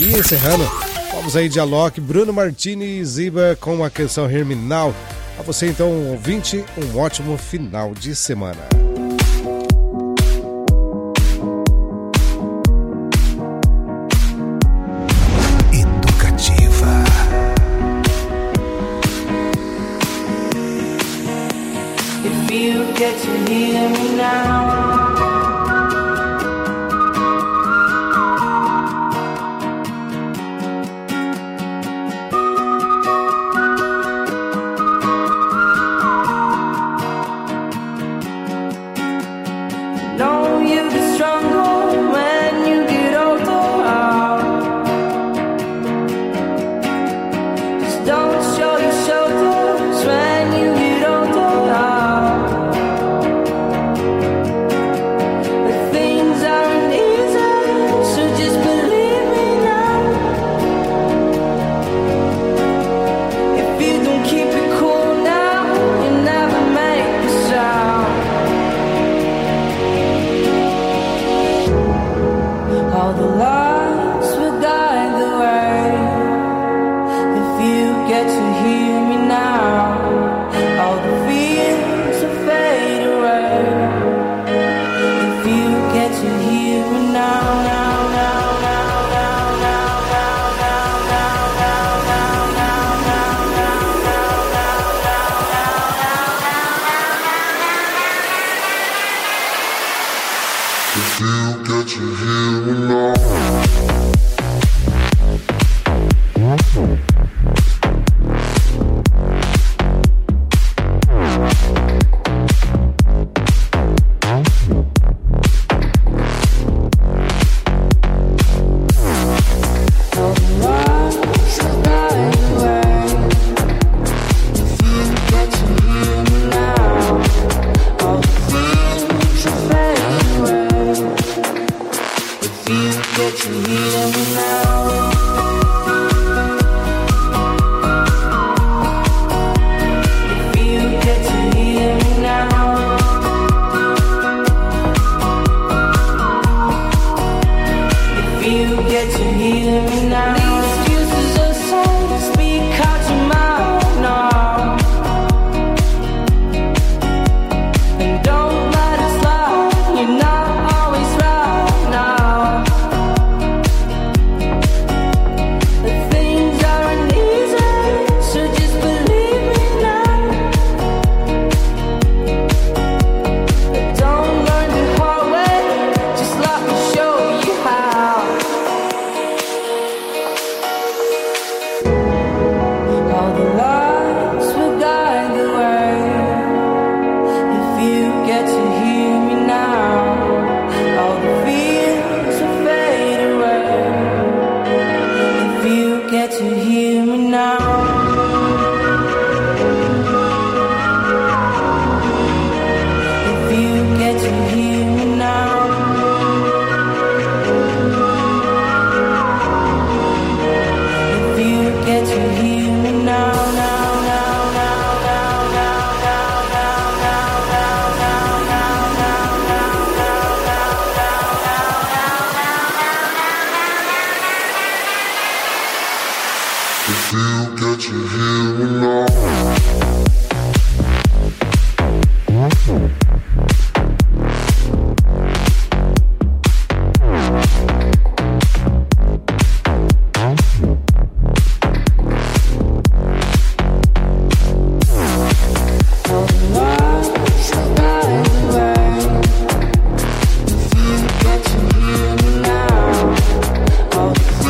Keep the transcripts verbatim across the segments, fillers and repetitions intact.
E encerrando, vamos aí de Alok, Bruno Martini e Ziba com a canção Herminal. A você então, ouvinte, um ótimo final de semana. Educativa. If you get to hear me now,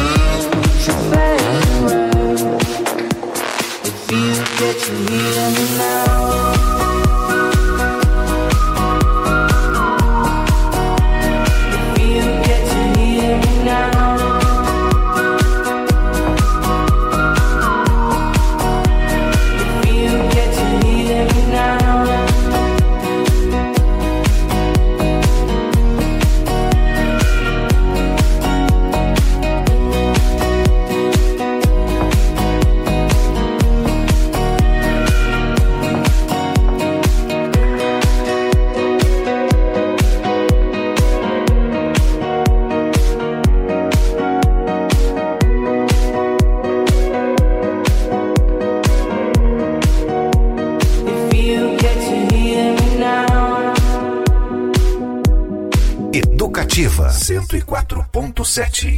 get to hear me ponto sete.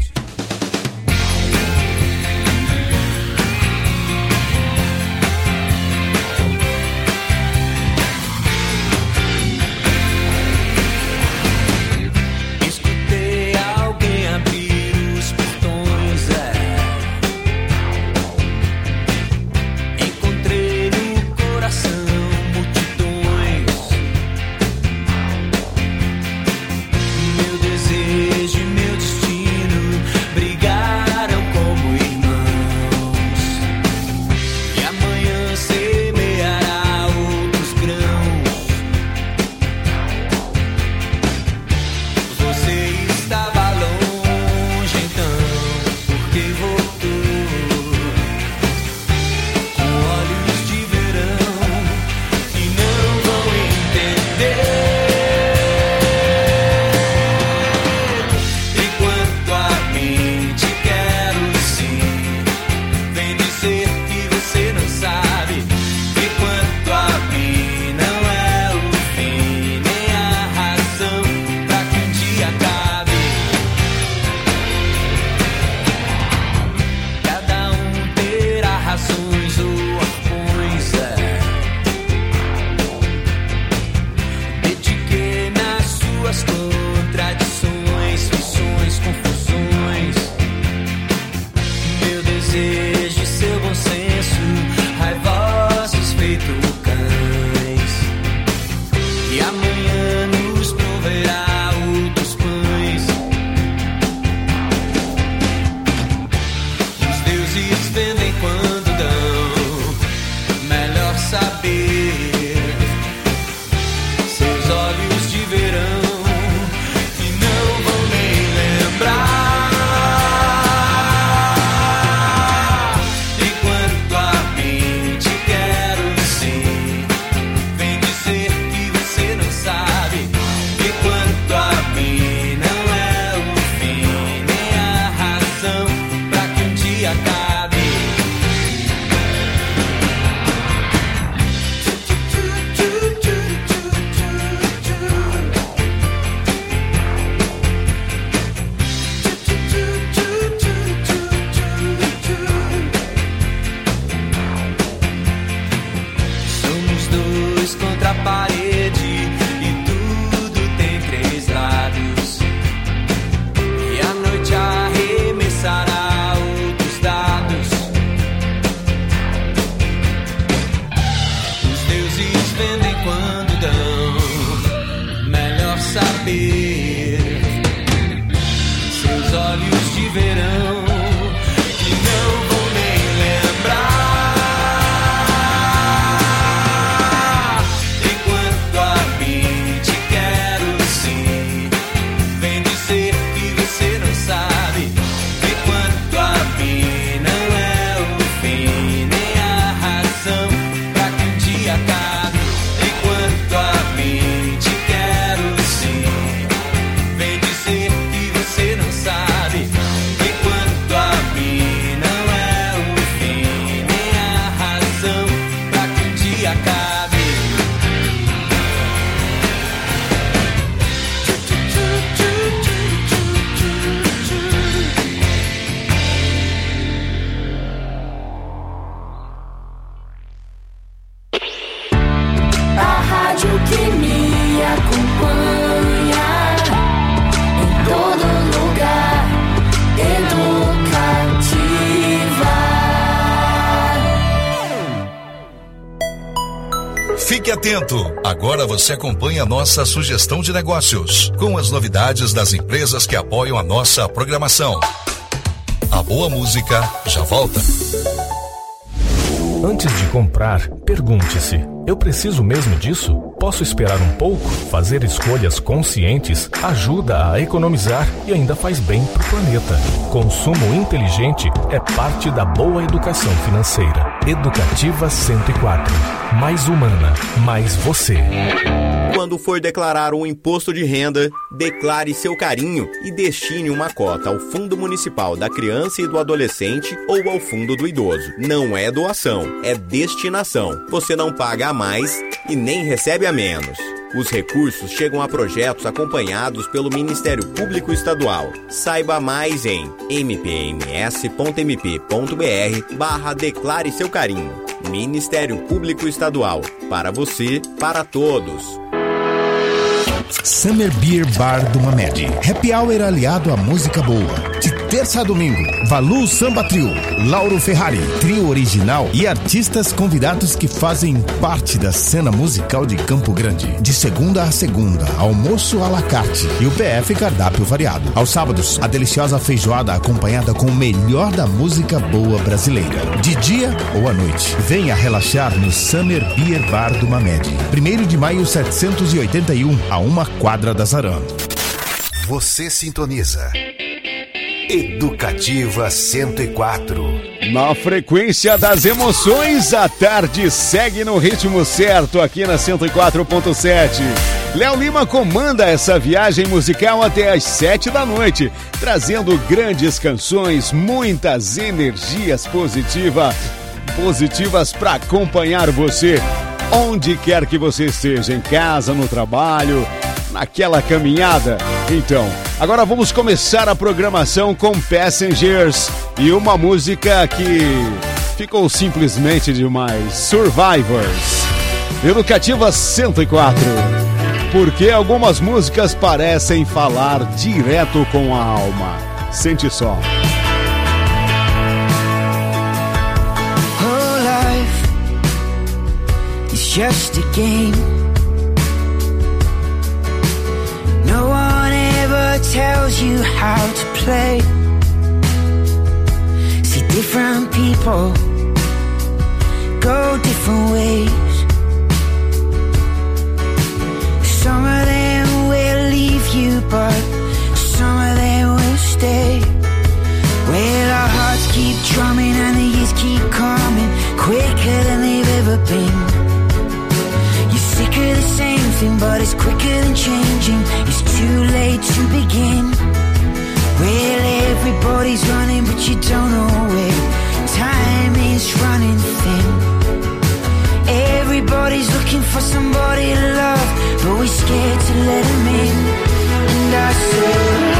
Fique atento, agora você acompanha a nossa sugestão de negócios, com as novidades das empresas que apoiam a nossa programação. A boa música já volta. Antes de comprar, pergunte-se: eu preciso mesmo disso? Posso esperar um pouco? Fazer escolhas conscientes ajuda a economizar e ainda faz bem para o planeta. Consumo inteligente é parte da boa educação financeira. Educativa cento e quatro. Mais humana, mais você. Quando for declarar um imposto de renda, declare seu carinho e destine uma cota ao Fundo Municipal da Criança e do Adolescente ou ao Fundo do Idoso. Não é doação, é destinação. Você não paga a mais e nem recebe a menos. Os recursos chegam a projetos acompanhados pelo Ministério Público Estadual. Saiba mais em mpms.mp.br barra Declare Seu Carinho. Ministério Público Estadual. Para você, para todos. Summer Beer Bar do Mamed. Happy Hour aliado à música boa. De terça a domingo, Valu Samba Trio, Lauro Ferrari, trio original e artistas convidados que fazem parte da cena musical de Campo Grande. De segunda a segunda, almoço à la carte e o P F cardápio variado. Aos sábados, a deliciosa feijoada acompanhada com o melhor da música boa brasileira. De dia ou à noite, venha relaxar no Summer Beer Bar do Mamed. primeiro de maio setecentos e oitenta e um, a uma quadra da Zaran. Você sintoniza Educativa cento e quatro. Na frequência das emoções, a tarde segue no ritmo certo aqui na cento e quatro ponto sete. Léo Lima comanda essa viagem musical até às sete da noite, trazendo grandes canções, muitas energias positiva, positivas para acompanhar você, onde quer que você esteja, em casa, no trabalho, naquela caminhada. Então, agora vamos começar a programação com Passengers e uma música que ficou simplesmente demais, Survivors. Educativa cento e quatro. Porque algumas músicas parecem falar direto com a alma. Sente só. Whole life is just a game. No one ever tells you how to play. See, different people go different ways. Some of them will leave you, but some of them will stay. Well, our hearts keep drumming and the years keep coming quicker than they've ever been. You're sick of the same thing, but it's quicker than changing. It's too late to begin. Well, everybody's running, but you don't know where. Time is running thin. Everybody's looking for somebody to love, but we're scared to let them in. And I say,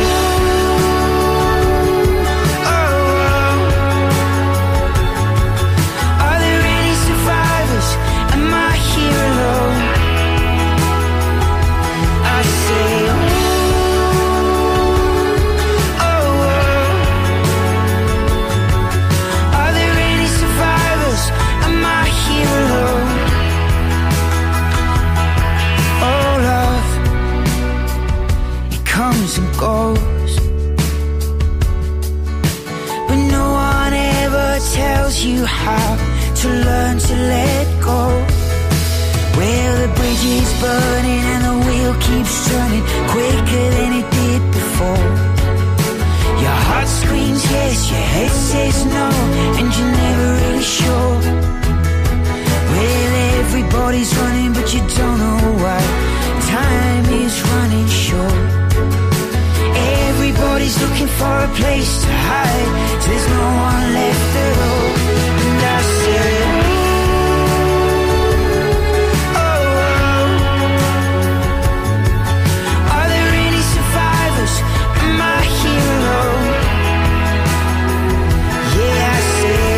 and goes, but no one ever tells you how to learn to let go. Well, the bridge is burning and the wheel keeps turning quicker than it did before. Your heart screams yes, your head says no, and you're never really sure. Well, everybody's running, but you don't know why. Time is running short. Everybody's looking for a place to hide, so there's no one left at all. And I said, oh, oh. Are there any survivors? Am I here alone? Yeah, I said,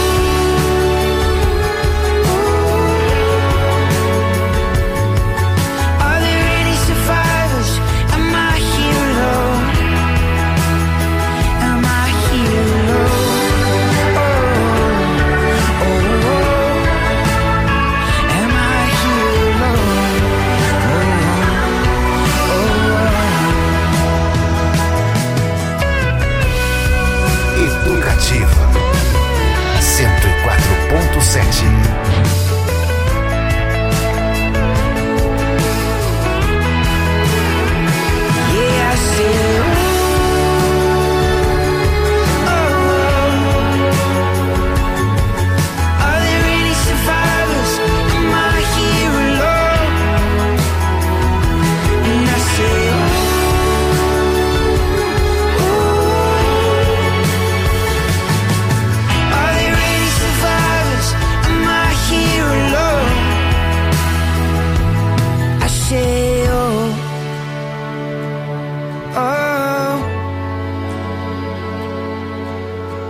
oh. Are there any survivors? Am I here alone? Am I here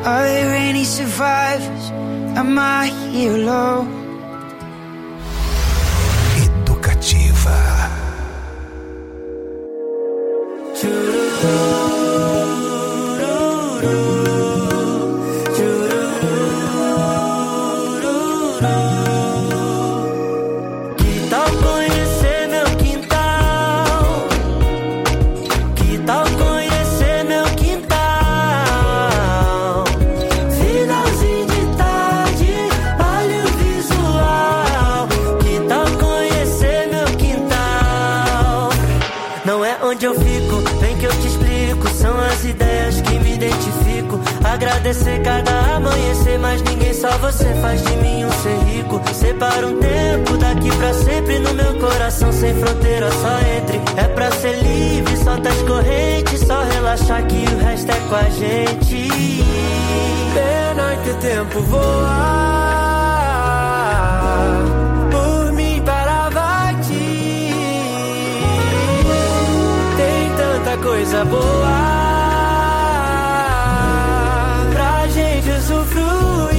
Are there any survivors? Am I here alone? Educativa. Que tal conhecer meu quintal? Que tal conhecer meu quintal? Finalzinho de tarde, olha o visual. Que tal conhecer meu quintal? Não é onde eu fico, vem que eu te explico. São as ideias que me identifico. Agradecer cada amanhecer, mas ninguém, só você faz de mim um ser rico. Separa um tempo daqui pra sempre no meu coração, sem fronteira, só entre. É pra ser livre, solta as correntes, só relaxar que o resto é com a gente. Pena que o tempo voa, por mim parava aqui. Tem tanta coisa boa pra gente usufruir.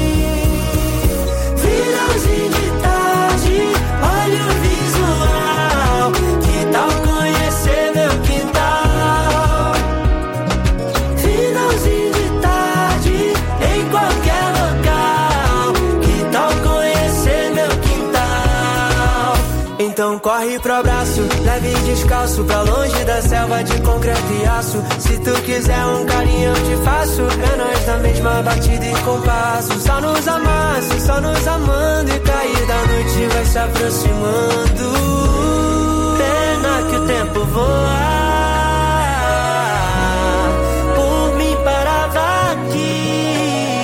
Finalzinho de tarde, olha o visual. Que tal conhecer meu quintal? Finalzinho de tarde, em qualquer local. Que tal conhecer meu quintal? Então corre pro abraço, leve e descalço, pra longe da selva de concreto e aço. Se tu quiser um carinho eu te faço, é nós da mesma batida e compasso. Só nos amasse, só nos amando, e cair da noite vai se aproximando. Pena que o tempo voa, por mim parava aqui.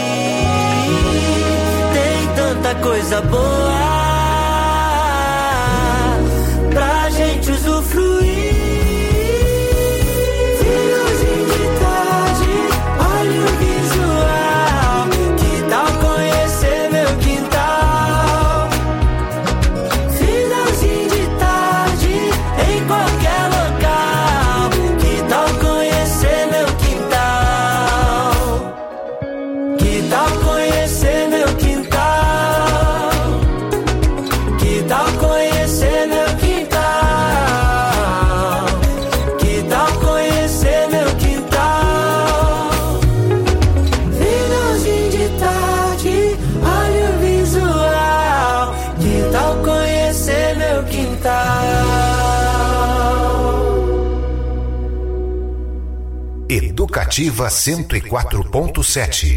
Tem tanta coisa boa pra gente usufruir. Finalzinho de tarde, olha o visual. Que tal conhecer meu quintal? Finalzinho de tarde, em qualquer local. Que tal conhecer meu quintal? Que tal conhecer meu quintal? Que tal conhecer meu quintal? Que tal conhecer meu quintal? Finalzinho de tarde, olha o visual. Que tal conhecer meu quintal? Educativa cento e quatro ponto sete.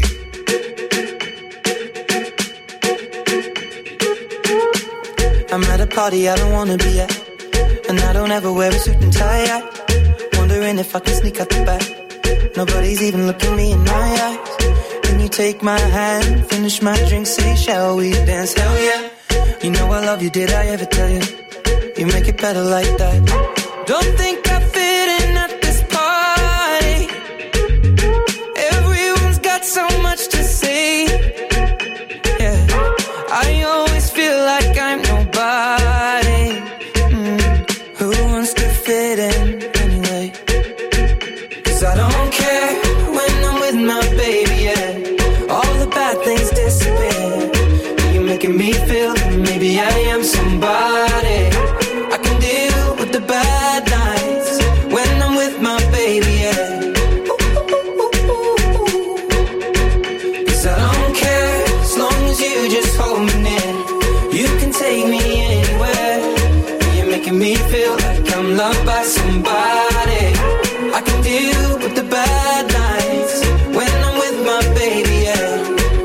I'm at a party I don't wanna be at, and I don't ever wear a suit and tie. I wondering if I can sneak out the back. Nobody's even looking me in my eyes. Can you take my hand, finish my drink, say shall we dance? Hell yeah. You know I love you, did I ever tell you? You make it better like that. Don't think I fit in at this party. Everyone's got so much to say. Yeah, I always feel like I'm nobody. Mm. Who wants to fit in anyway? 'Cause I don't care when I'm with my baby, yeah. All the bad things disappear. You're making me feel that maybe I am somebody. I can deal with the bad nights when I'm with my baby, yeah. 'Cause I don't care as long as you just hold me near. You can take me anywhere. You're making me feel like I'm loved by somebody. I can deal with the bad nights when I'm with my baby, yeah.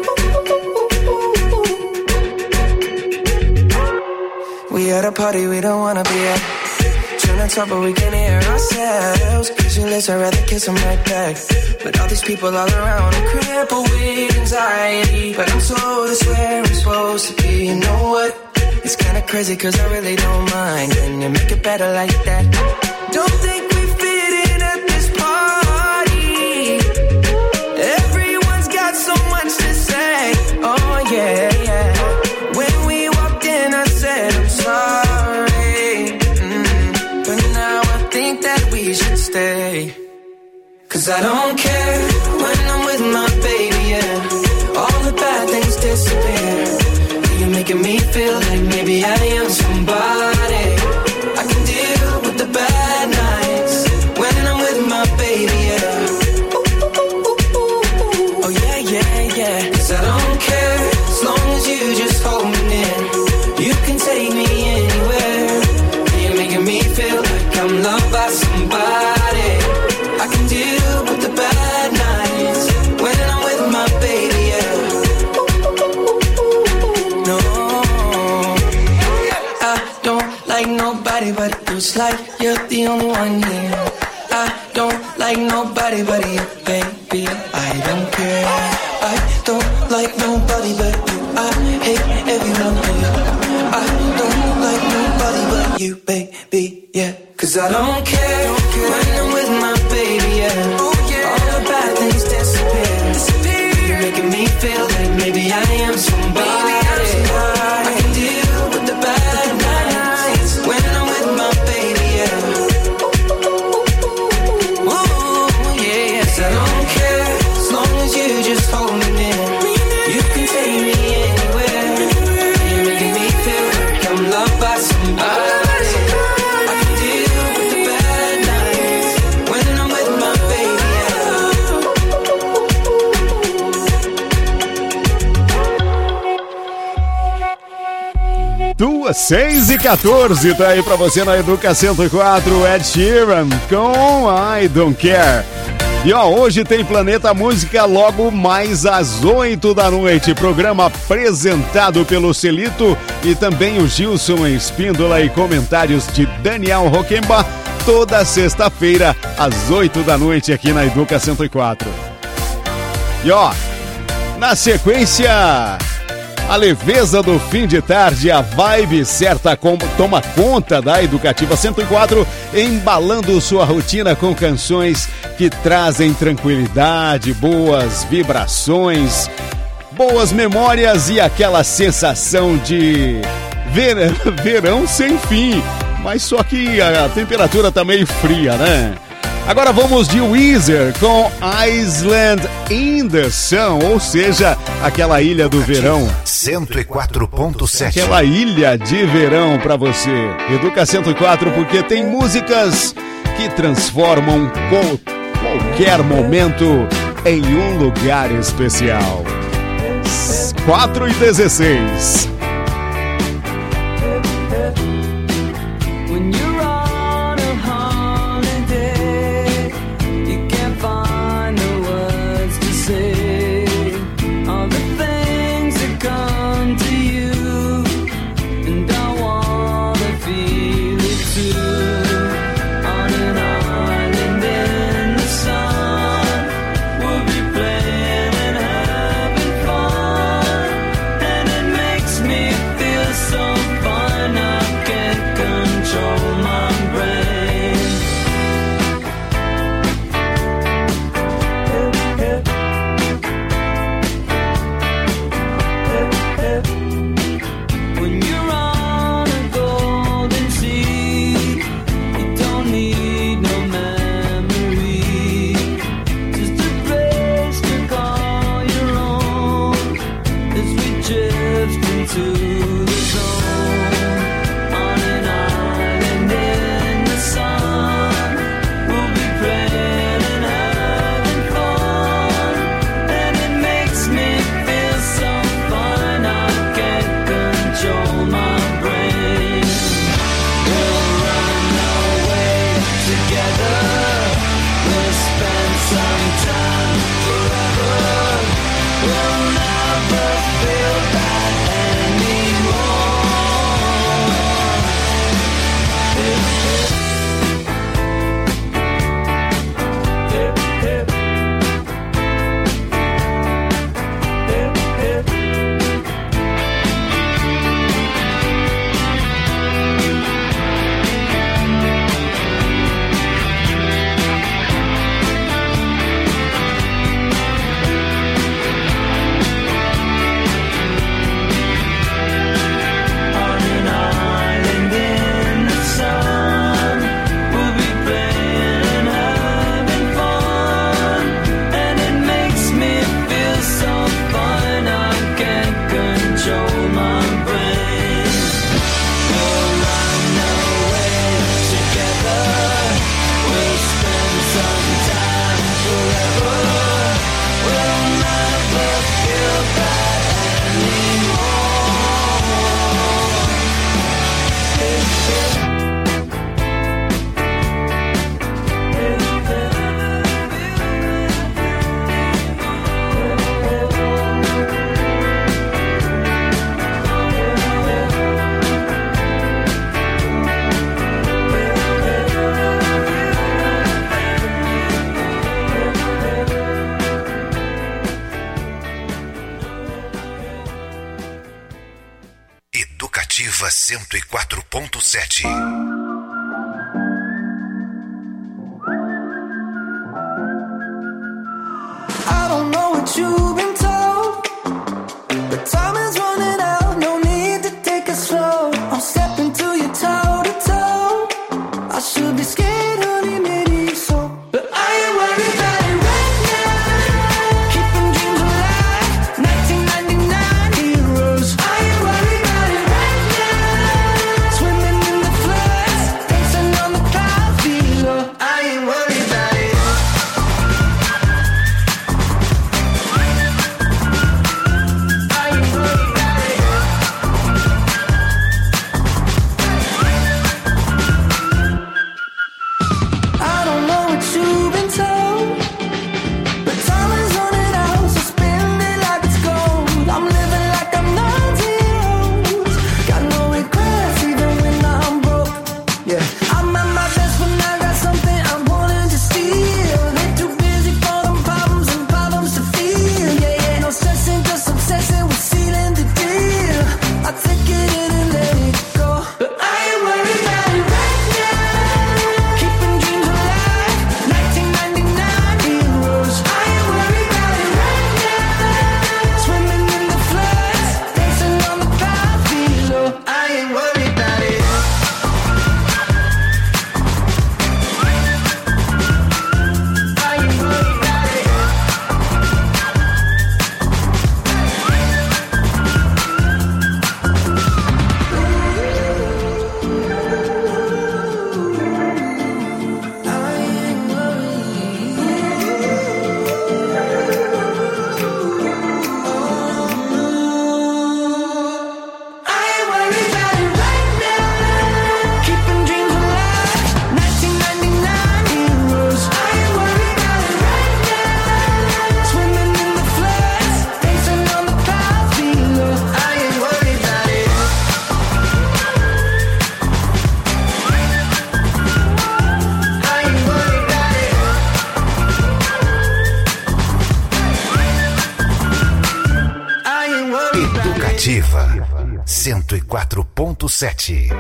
We at a party we don't wanna be at. Trying to talk but we can hear ourselves. Pictureless, I'd rather kiss them right back. But all these people all around, I'm crippled with anxiety. But I'm told it's where I'm supposed to be. You know what? It's kinda crazy 'cause I really don't mind. Can you make it better like that? Don't think we fit in at this party. Everyone's got so much to say. Oh yeah, yeah. When we walked in I said I'm sorry. Mm. But now I think that we should stay. 'Cause I don't care when I'm with my baby. Feels like you're the only one here. I don't like nobody but you, baby. I don't care. I don't like nobody but you. I hate everyone here. I don't like nobody but you, baby, yeah. Cause I don't care when I'm with my baby, yeah. All the bad things disappear. You're making me feel like maybe I am somebody. I can deal with the bad nights when I'm with my baby, yeah. Ooh, yeah, yes, I don't care as long as you just hold me near. You can take me anywhere. You're making me feel like I'm loved by somebody. I can deal with the bad nights when I'm with my baby, Duas, seis e quatorze, tá aí pra você na Educa cento e quatro, Ed Sheeran com I Don't Care. E ó, hoje tem Planeta Música logo mais às oito da noite, programa apresentado pelo Celito e também o Gilson Espíndola e comentários de Daniel Roquemba, toda sexta-feira às oito da noite aqui na Educa cento e quatro. E ó, na sequência, a leveza do fim de tarde, a vibe certa com, toma conta da Educativa cento e quatro, embalando sua rotina com canções que trazem tranquilidade, boas vibrações, boas memórias e aquela sensação de ver, verão sem fim, mas só que a temperatura tá meio fria, né? Agora vamos de Weezer com Island in the Sun, ou seja, aquela ilha do verão. cento e quatro ponto sete. Aquela ilha de verão pra você. Educa cento e quatro, porque tem músicas que transformam qual, qualquer momento em um lugar especial. quatro e dezesseis. me Educativa cento e quatro ponto sete. I don't know what you've been told, but time is running out, no need to take it slow. I'm stepping to you toe to toe. I should be scared, honey, maybe so, but I ain't worried about it right now. Keeping dreams alive, nineteen ninety-nine heroes. I ain't worried about it right now. Swimming in the floods, dancing on the clouds below. I ain't worried about it. I don't know what you've been told, but time is running out, so spend it like it's gold. I'm living like I'm nineteen years old. Got no regrets even when I'm broke. Yeah, I'm at my best when I got something I'm wanting to steal. They're too busy for them problems and problems to feel. Yeah, yeah, no stressing, just obsessing with sealing the deal. I take it in and let it go, but I ain't worried about it right now. Keeping dreams alive, nineteen ninety-nine heroes. I ain't worried about it right now. Swimming in the floods, dancing on the clouds below. I ain't worried about it. I ain't worried about it. I ain't worried about it right now. Keeping dreams alive, nineteen ninety-nine heroes. I ain't worried about it right now. Swimming in the floods, dancing on the clouds below. I ain't worried about it. I ain't worried about it. I ain't worried about it. Educativa cento e quatro ponto sete.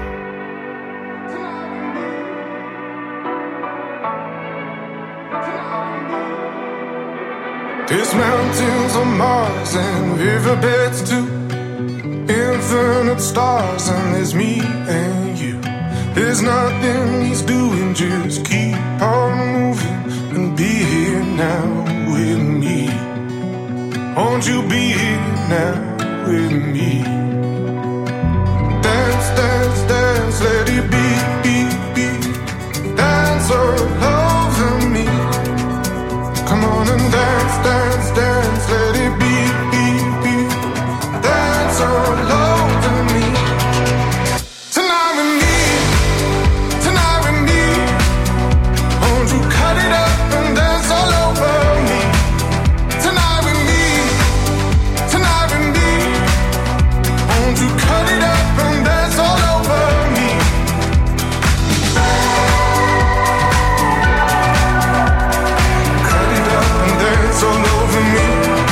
There's mountains on Mars and riverbeds too. Infinite stars and there's me and you. There's nothing he's doing, just keep on moving and be here now with me. Won't you be here now with me? Dance, dance, dance, let it be, be, be. Dance all over me. Come on and dance, dance, dance, let it be, be, be. Dance all over me. Tonight with me, tonight with me. Won't you cut it up and dance all over me? Tonight with me, tonight with me. Won't you cut it up and dance all over me? Cut it up and dance all over me.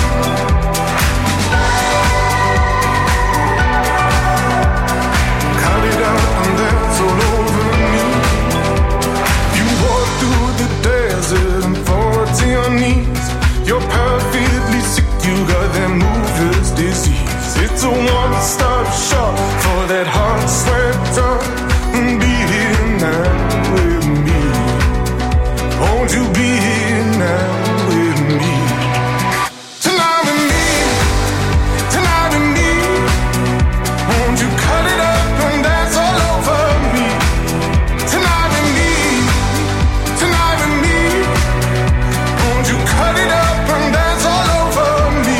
Cut it up and dance all over me. You walk through the desert and fall to your knees. You're perfectly sick, you got that mover's disease. It's a one-stop shop for that heart sweater. Be here now with me. Won't you be here now with me? Tonight with me, tonight with me. Won't you cut it up and dance all over me? Tonight with me, tonight with me. Won't you cut it up and dance all over me?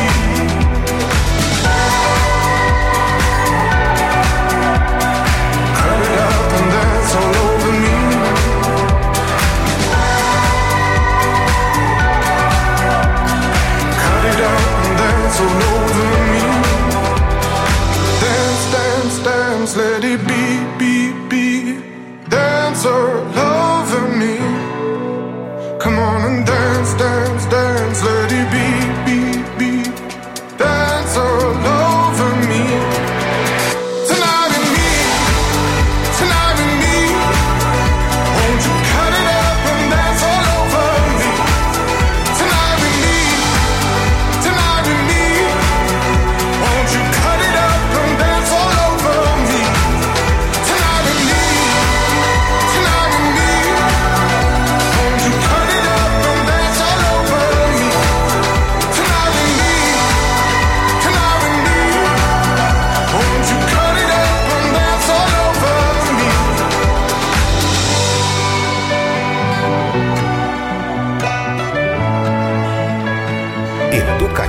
Cut it up and dance.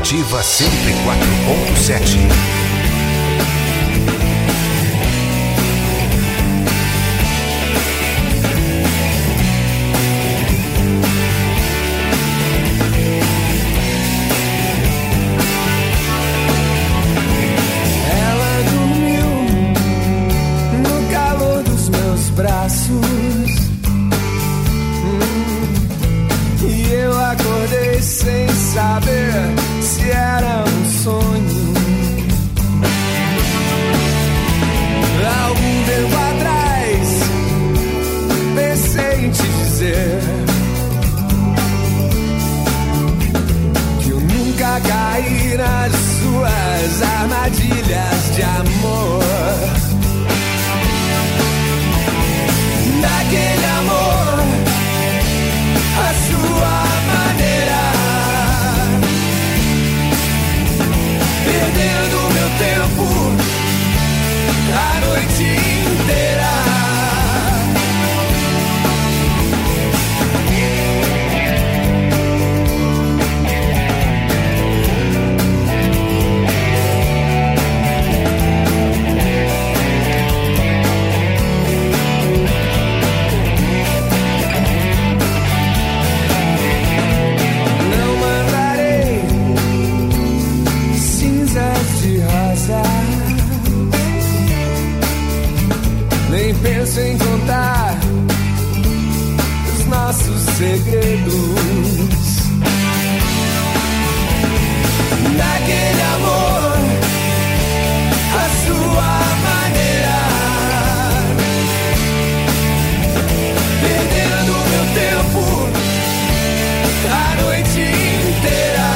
Educativa cento e quatro ponto sete. Sem saber se era um sonho. Algum tempo atrás pensei em te dizer que eu nunca caí nas suas armadilhas de amor. Daquele amor, a sua maneira, perdendo meu tempo a noite inteira. Nem penso em contar os nossos segredos. Daquele amor, a sua maneira, perdendo meu tempo a noite inteira.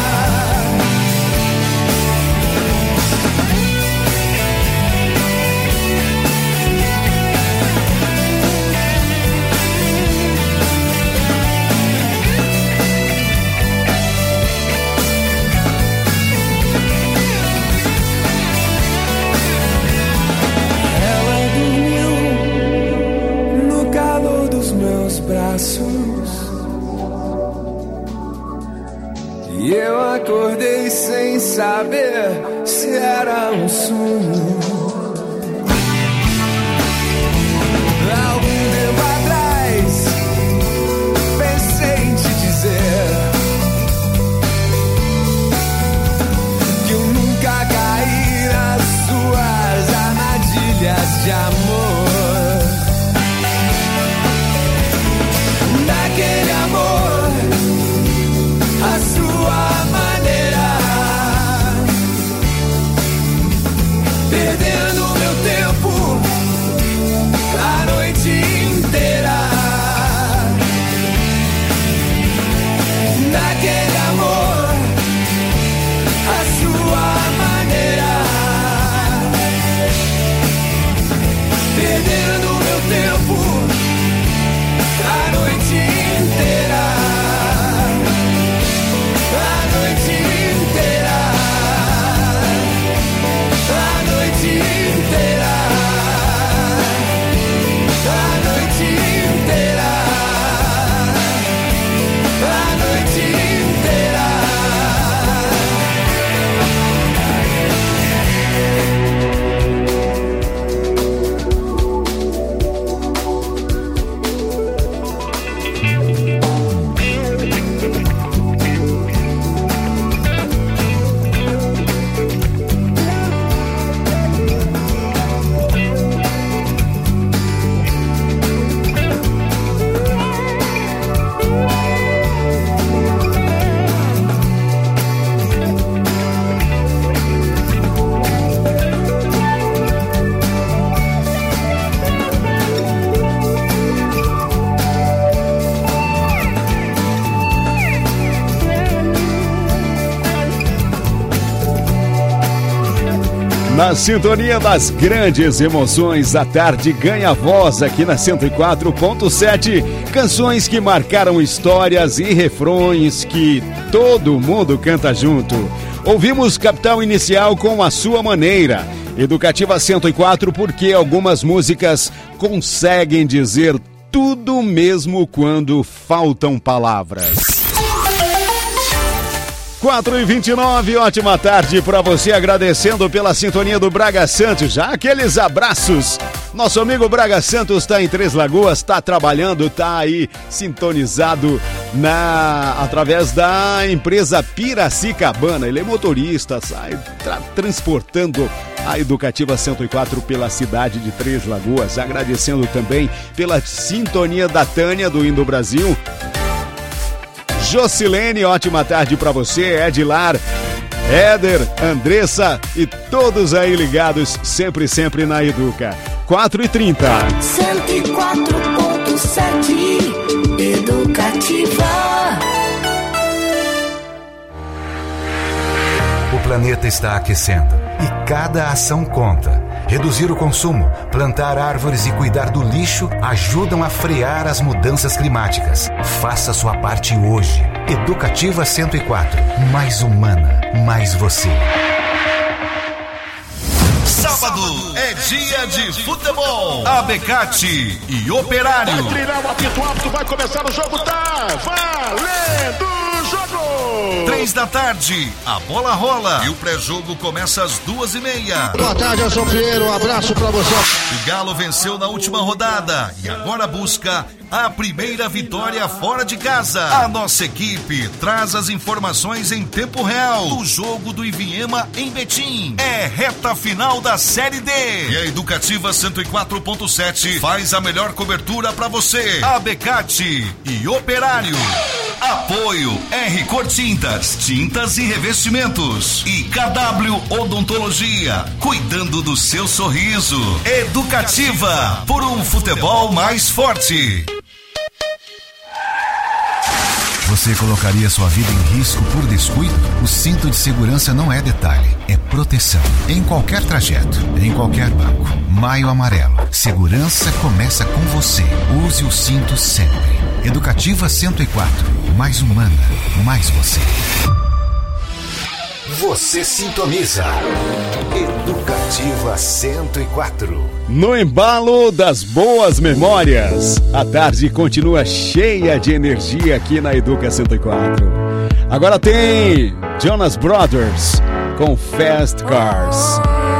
Braços, e eu acordei sem saber se era um sonho. Algum tempo atrás pensei em te dizer que eu nunca caí nas suas armadilhas de amor. Daquele amor, a sua maneira, perdendo meu tempo a noite inteira. Daquele amor, a sua maneira, perdendo meu tempo a noite inteira, a noite inteira, a noite inteira, a noite inteira, a noite inteira. Na sintonia das grandes emoções, a tarde ganha voz aqui na cento e quatro ponto sete. Canções que marcaram histórias e refrões que todo mundo canta junto. Ouvimos Capital Inicial com A Sua Maneira. Educativa cento e quatro, porque algumas músicas conseguem dizer tudo mesmo quando faltam palavras. quatro e vinte e nove, ótima tarde para você, agradecendo pela sintonia do Braga Santos. Já aqueles abraços. Nosso amigo Braga Santos está em Três Lagoas, está trabalhando, está aí sintonizado na através da empresa Piracicabana. Ele é motorista, sai tra- transportando a Educativa cento e quatro pela cidade de Três Lagoas. Agradecendo também pela sintonia da Tânia do Indo Brasil. Jocilene, ótima tarde para você. Edilar, Éder, Andressa e todos aí ligados sempre, sempre na Educa. quatro e trinta. cento e quatro ponto sete Educativa. O planeta está aquecendo e cada ação conta. Reduzir o consumo, plantar árvores e cuidar do lixo ajudam a frear as mudanças climáticas. Faça sua parte hoje. Educativa cento e quatro. Mais humana, mais você. Sábado é dia de futebol. Abecate e Operário. Vai trilhar o apito alto, vai começar o jogo, tá valendo o jogo! Três da tarde, a bola rola e o pré-jogo começa às duas e meia. Boa tarde, Elson Pinheiro, um abraço pra você. O Galo venceu na última rodada e agora busca a primeira vitória fora de casa. A nossa equipe traz as informações em tempo real do jogo do Ivinhema em Betim. É reta final da Série D. E a Educativa cento e quatro ponto sete faz a melhor cobertura para você. Abecate e Operário. Apoio R Cor Tintas, tintas e revestimentos. E K W Odontologia, cuidando do seu sorriso. Educativa, por um futebol mais forte. Você colocaria sua vida em risco por descuido? O cinto de segurança não é detalhe, é proteção. Em qualquer trajeto, em qualquer banco. Maio Amarelo. Segurança começa com você. Use o cinto sempre. Educativa cento e quatro. Mais humana, mais você. Você sintoniza Educativa cento e quatro. No embalo das boas memórias, a tarde continua cheia de energia aqui na Educa cento e quatro. Agora tem Jonas Brothers com Fast Cars.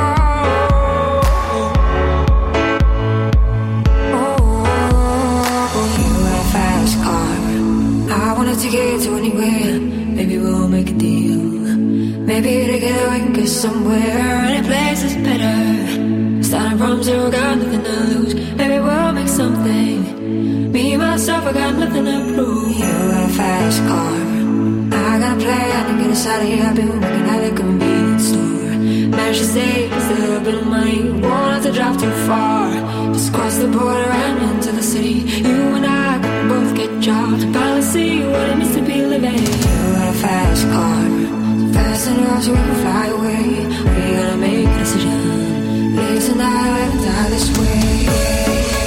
To get to anywhere, maybe we'll make a deal. Maybe together we can get somewhere. Any place is better. Starting from zero, got nothing to lose. Maybe we'll make something. Me, myself, I got nothing to prove. You got a fast car. I got a plan to get us out of here. I've been working at a convenience store. Managed to save just a little bit of money. Won't have to drive too far. Just cross the border and into the city. You and I can both get jobs. Finally see what it means to be living. You got a fast car, so fast enough so we can fly away. We gotta make a decision. Live tonight and die this way.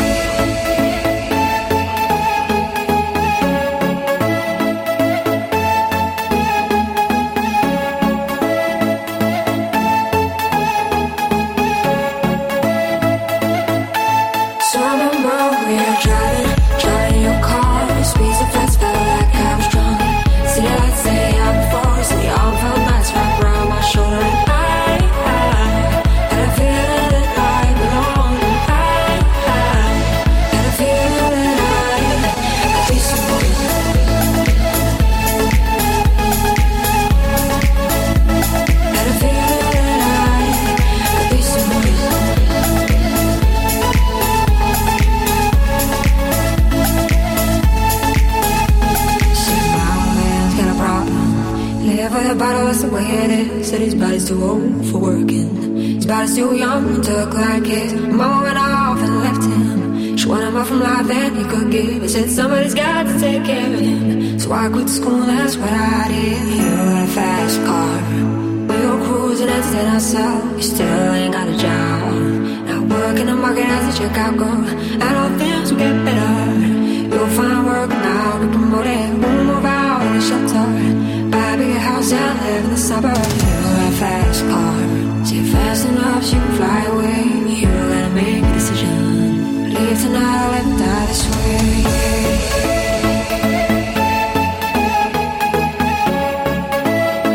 Said his body's too old for working. His body's too young to look like his. Mama went off and left him. She wanted more from life than he could give. He said somebody's got to take care of him. So I quit school, that's what I did. You got a fast car. We go cruising, entertain ourselves. You still ain't got a job. Now work in the market as a checkout girl. And all things will get better. You'll find work now, get promoted. We'll move out of the shelter. Buy a bigger house and live in the suburbs. A fast car, say fast enough so you can fly away. You gotta make a decision. Leave tonight or let me die this way.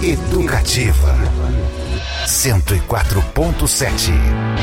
Educativa cento e quatro ponto sete.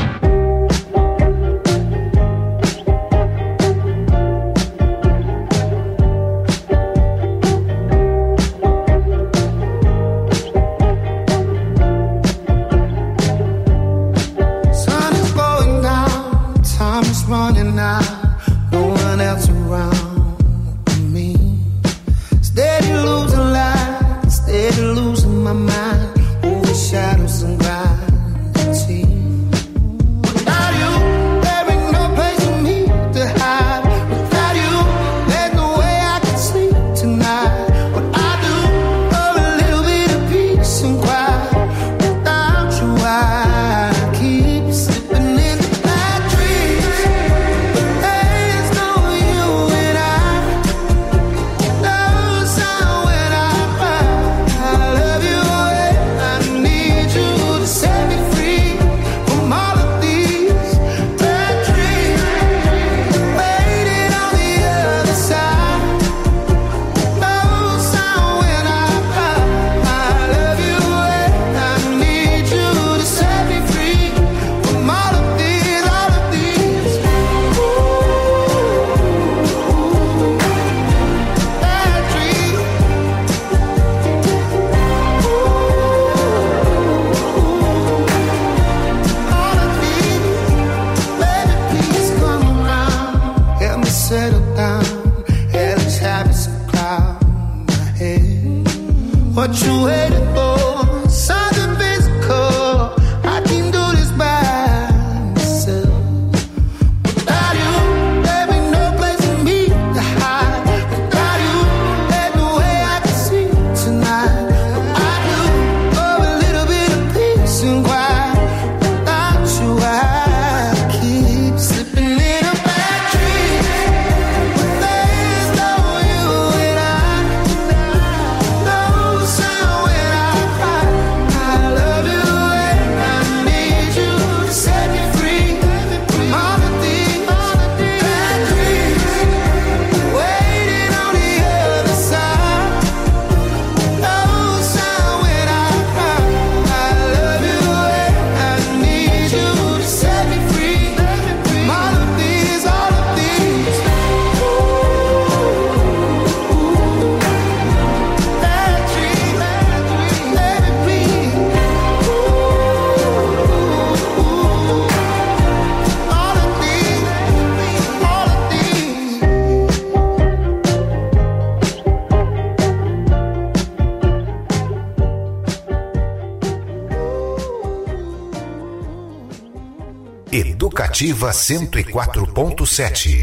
Educativa cento e quatro ponto sete.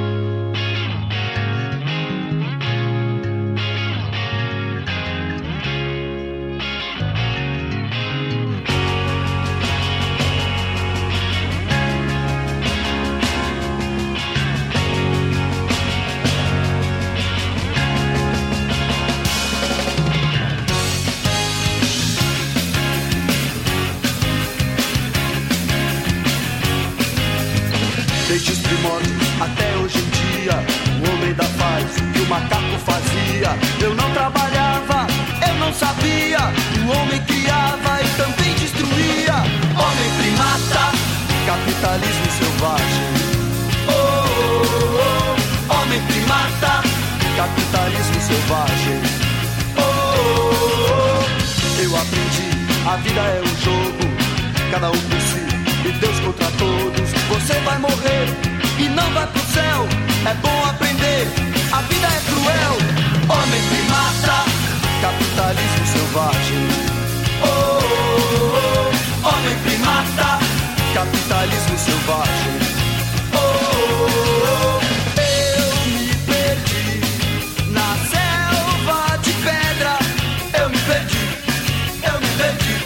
Desde os primórdios até hoje em dia, o homem ainda faz o que o macaco fazia. Eu não trabalhava, eu não sabia. O homem criava e também destruía. Homem primata, capitalismo selvagem. Oh, oh, oh. Homem primata, capitalismo selvagem. Oh, oh, oh. Eu aprendi, a vida é um jogo, cada um por si e Deus contra todos. Você vai morrer e não vai pro céu. É bom aprender, a vida é cruel. Homem primata, capitalismo selvagem. Oh, oh, oh. Homem primata, capitalismo selvagem. Oh, oh, oh. Eu me perdi na selva de pedra. Eu me perdi, eu me perdi.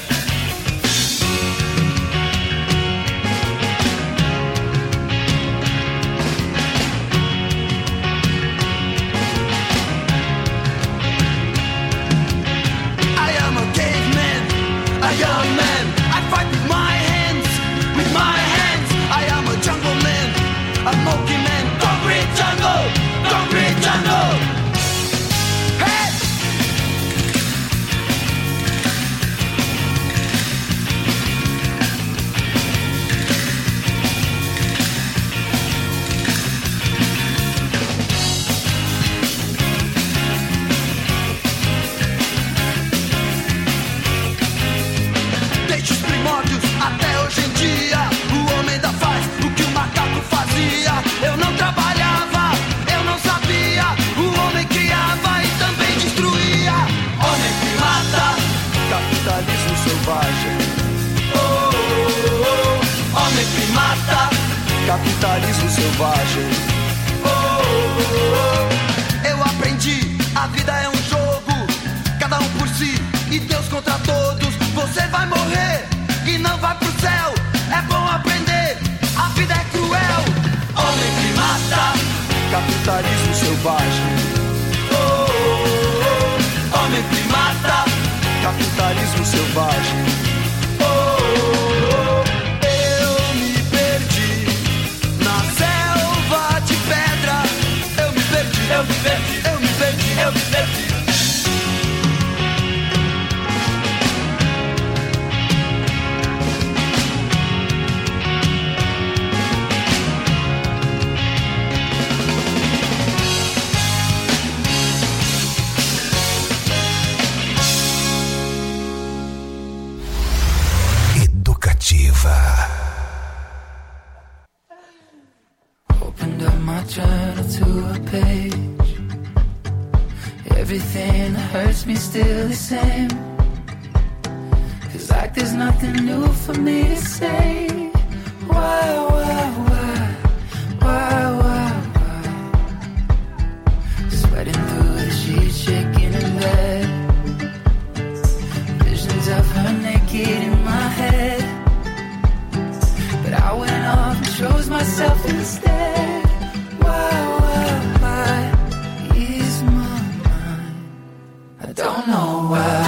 capitalismo selvagem. Oh, oh, oh. Eu aprendi, a vida é um jogo, cada um por si e Deus contra todos. Você vai morrer e não vai pro céu, é bom aprender, a vida é cruel. Homem que mata, capitalismo selvagem. Oh, oh, oh. Homem que mata, capitalismo selvagem. Oh, oh, oh. Eu me perdi na selva de pedra. Eu me perdi, eu me perdi, eu me perdi, eu me perdi. Opened up my journal to a page. Everything that hurts me still the same. Feels like there's nothing new for me to say. Why, why, why, why, why, why? Sweating through the sheets, shaking in bed. Visions of her naked in my head. I went off and chose myself instead. Why, why, why is my mind? I don't know why.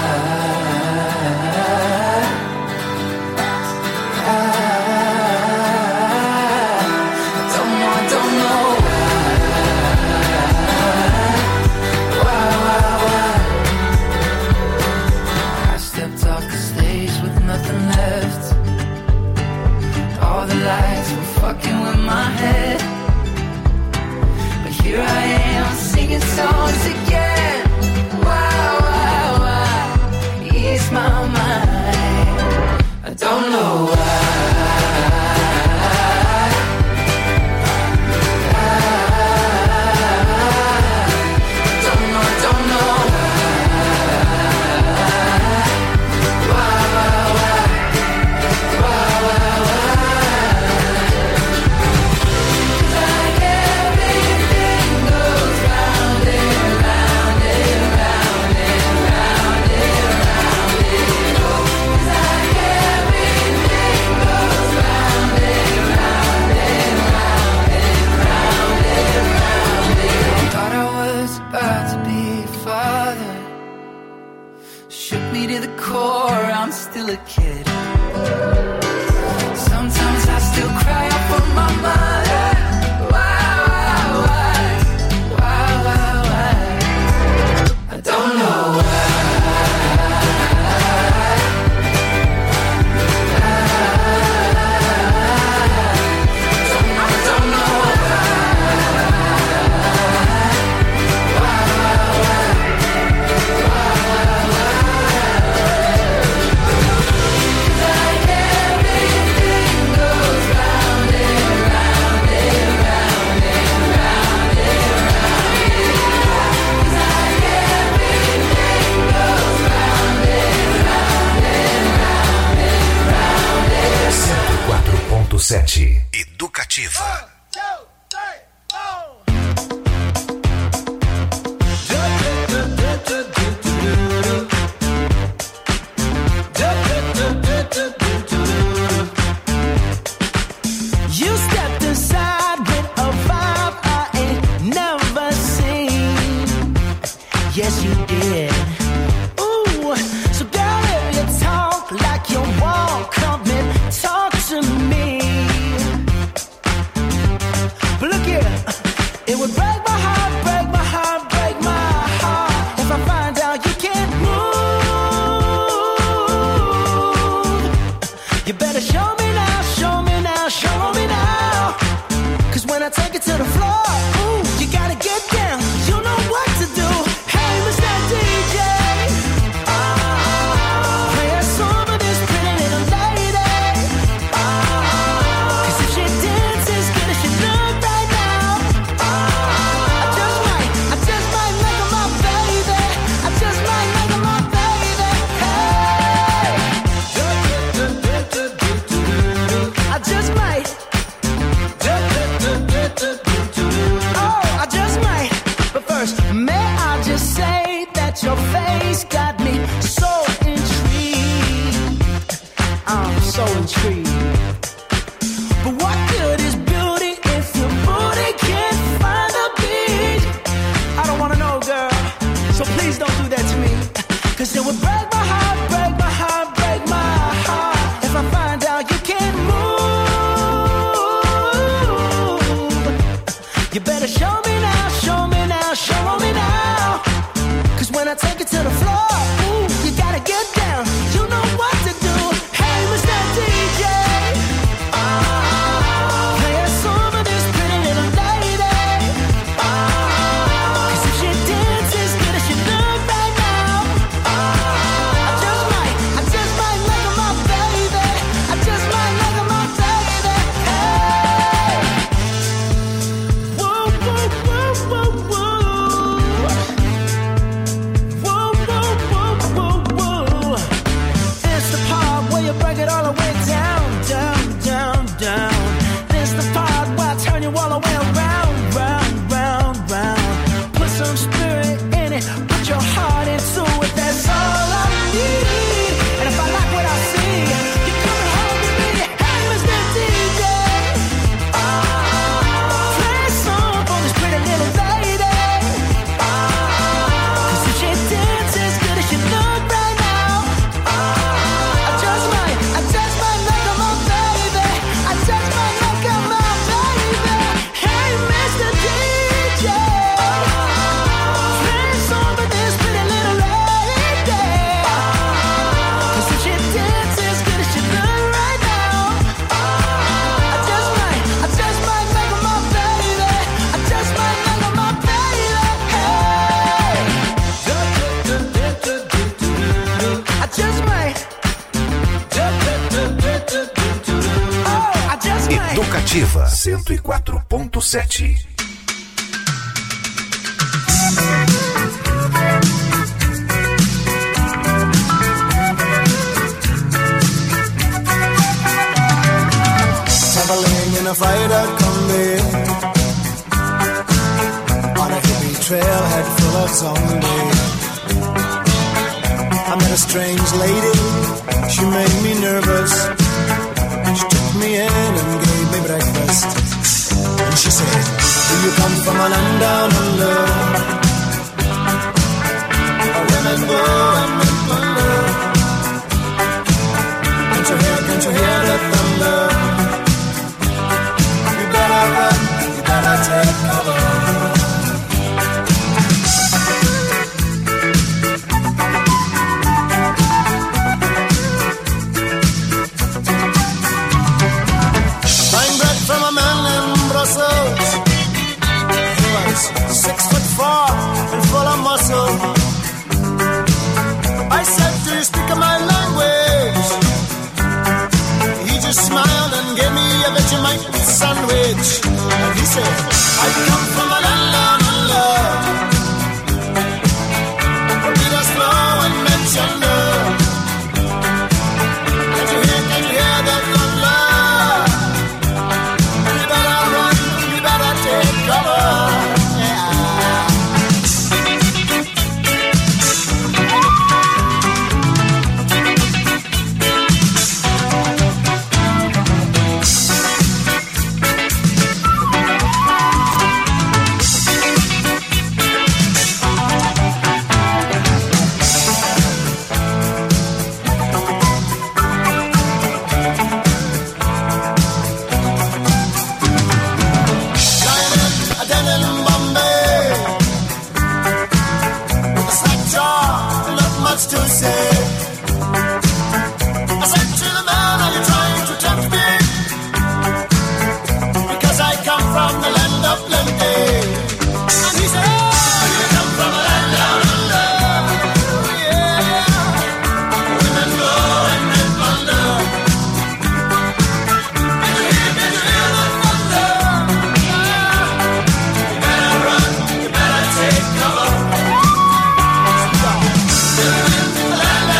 I don't know, I don't know why. Why, why, why? I stepped off the stage with nothing left. All the lights were fucking with my head, but here I am singing songs again. Why, why, why ease my mind? I don't know why. I'm still a kid. Sometimes I still cry out for my mother. Why, why, why, why, why, why? I don't know why. sete Educativa. You stepped inside with a vibe I ain't never seen. Yes, you did. Ooh, so girl, if you talk like you won't come and talk to me. But look here, it would break my heart, break my heart, break my heart if I find out you can't move. You better show me now, show me now, show me now. Cause when I take it to the floor, ooh, you gotta get down, you know what to do. Hey, Mister D J. to say that your face got me so intrigued. I'm so intrigued. But what good is beauty if your booty can't find the beat? I don't wanna know, girl, so please don't do that to me. Cause it would break my heart, break my heart, break my heart if I find out you can't move. You better show me now, show me now, show me now. Cause when I take it to the floor, ooh, you gotta get down. You know what to do. Hey, Mister D J, oh, play a song for this pretty little lady. Oh, cause if she dances as good as she look right now, oh, I just might, I just might make her my baby. I just might make her my baby. Hey, whoa, whoa, whoa, whoa, whoa. Whoa, whoa, whoa, whoa, whoa. This the part where you break it all the way down, down, down, down. This the part where I turn you all the way around, round, round, round. Put some spirit in it, put your heart into it. That's all I need. And if I like what I see, you're coming home with me. Hey, Mister D J, oh, play a song for this pretty little lady. Oh, cause if she dances as good as she look right now, oh, I just might, I just might make her my baby. I just might make her my baby. Hey, Mister D J, play a song for this pretty little lady. Cause if she dances as good as she look right now, oh, I just might, I just might make her my baby. I just might make her my baby. Hey, I just might. Oh, I just might. Educativa cento e quatro ponto sete. Traveling in a freighter combi on a hippie trailhead full of zombies. I met a strange lady, she made me nervous. She took me in and gave me breakfast. And she said, do you come from a land down under? Where women go and men wonder. Can't you hear, can't you hear the thunder? You better run, you better take cover. From a man in Brussels, he was six foot four and full of muscle. I said, do you speak my language? He just smiled and gave me a Vegemite sandwich. And he said, I come from a land down under, where Peter's flow and men's yonder. Can you hear, can you hear the thunder? La la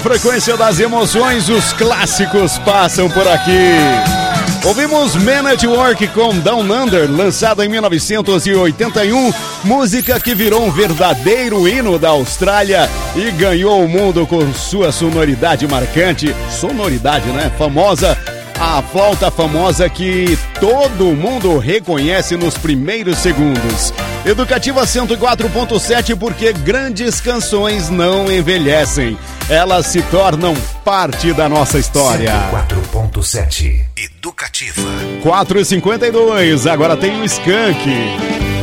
frequência das emoções, os clássicos passam por aqui. Ouvimos Man at Work com Down Under, lançada em mil novecentos e oitenta e um, música que virou um verdadeiro hino da Austrália e ganhou o mundo com sua sonoridade marcante, sonoridade, né? Famosa, a flauta famosa que todo mundo reconhece nos primeiros segundos. Educativa cento e quatro ponto sete, porque grandes canções não envelhecem. Elas se tornam parte da nossa história. cento e quatro ponto sete Educativa. quatro e cinquenta e dois, agora tem o Skank.